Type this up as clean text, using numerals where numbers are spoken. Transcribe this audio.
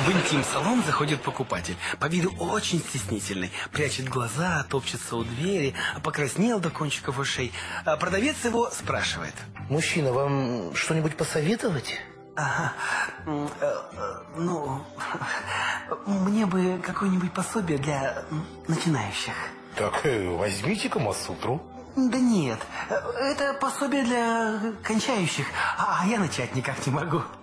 В интим-салон заходит покупатель. По виду очень стеснительный. Прячет глаза, топчется у двери, покраснел до кончиков ушей. Продавец его спрашивает. Мужчина, вам что-нибудь посоветовать? Ага. Мне бы какое-нибудь пособие для начинающих. Так, возьмите Камасутру. Да нет, это пособие для кончающих, а я начать никак не могу.